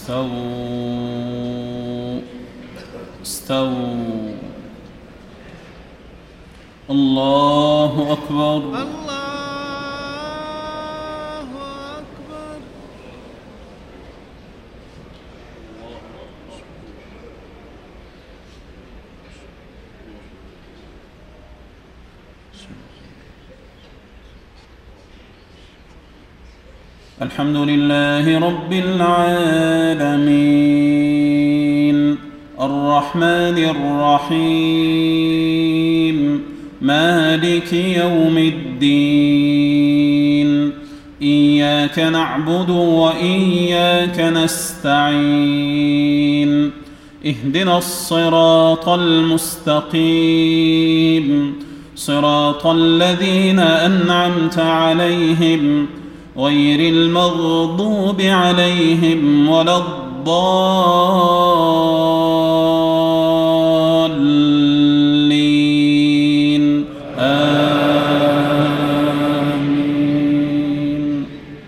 استووا. الله أكبر. الحمد لله رب العالمين الرحمن الرحيم مالك يوم الدين إياك نعبد وإياك نستعين اهدنا الصراط المستقيم صراط الذين أنعمت عليهم غير المغضوب عليهم ولا الضالين آمين.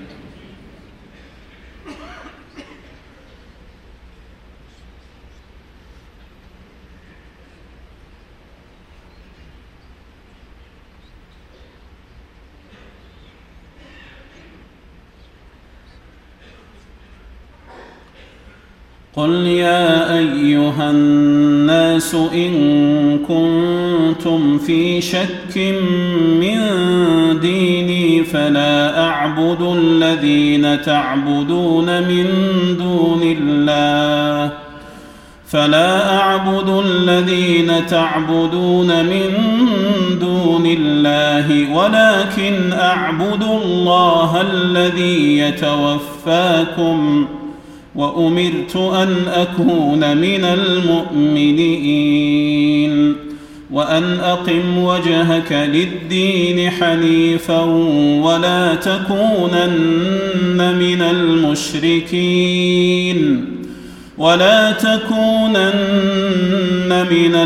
قل يا أيها الناس إن كنتم في شك من ديني فلا أعبد الذين تعبدون من دون الله ولكن أعبد الله الذي يتوفاكم وأمرت أن أكون من المؤمنين وأن أقم وجهك للدين حنيفا ولا تكونن من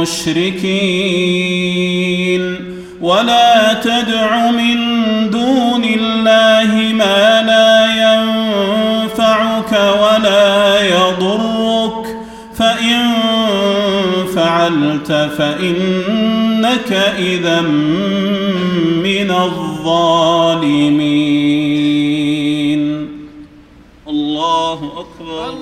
المشركين ولا تدع من دون الله ما لا ينفعك ولا يضرك فإن فعلت فإنك إذا من الظالمين. الله أكبر.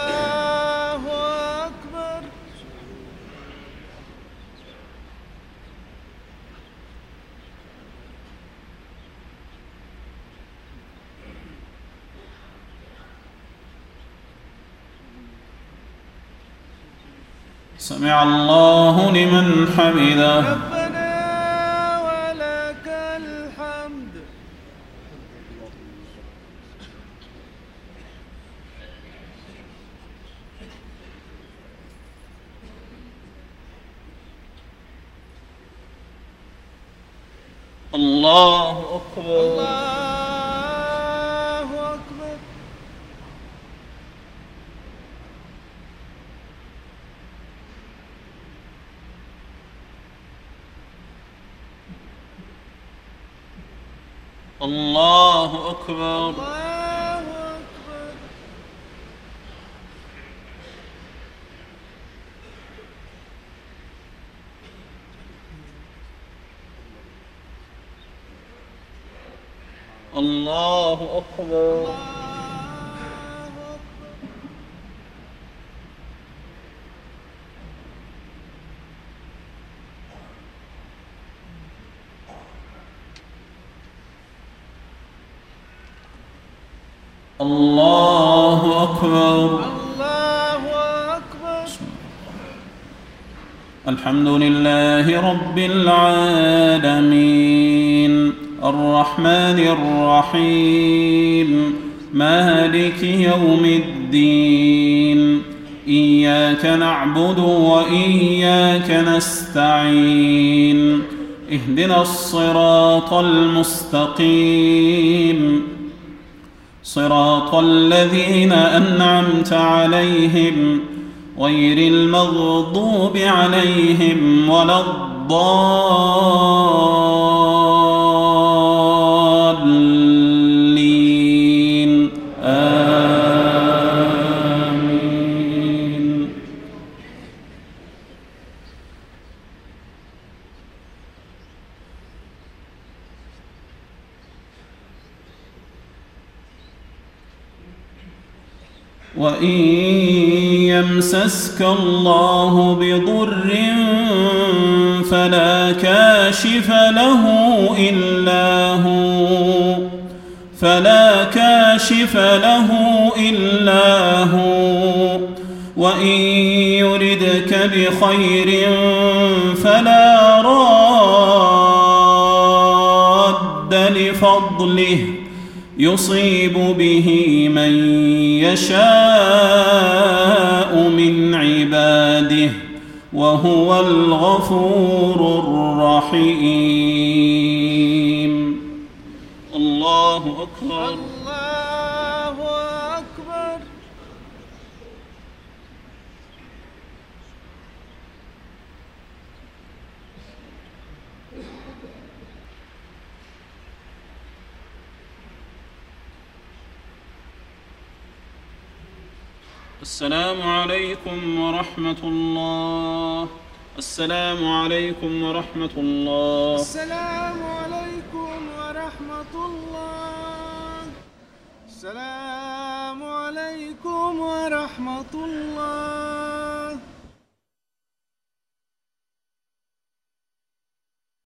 سمع الله لمن حمده. ربنا ولك الحمد. الله أكبر. الله أكبر. الله أكبر. الله أكبر. الحمد لله رب العالمين الرحمن الرحيم مالك يوم الدين إياك نعبد وإياك نستعين اهدنا الصراط المستقيم صراط الذين أنعمت عليهم غير المغضوب عليهم ولا الضالين آمين. وإن يمسسك الله بضر فلا كاشف له إلا هو وإن يردك بخير فلا راد لفضله يصيب به من يشاء من عباده وهو الغفور الرحيم. الله أكبر. الله أكبر. السلام عليكم ورحمة الله. السلام عليكم ورحمة الله. السلام عليكم ورحمة الله. السلام عليكم ورحمة الله.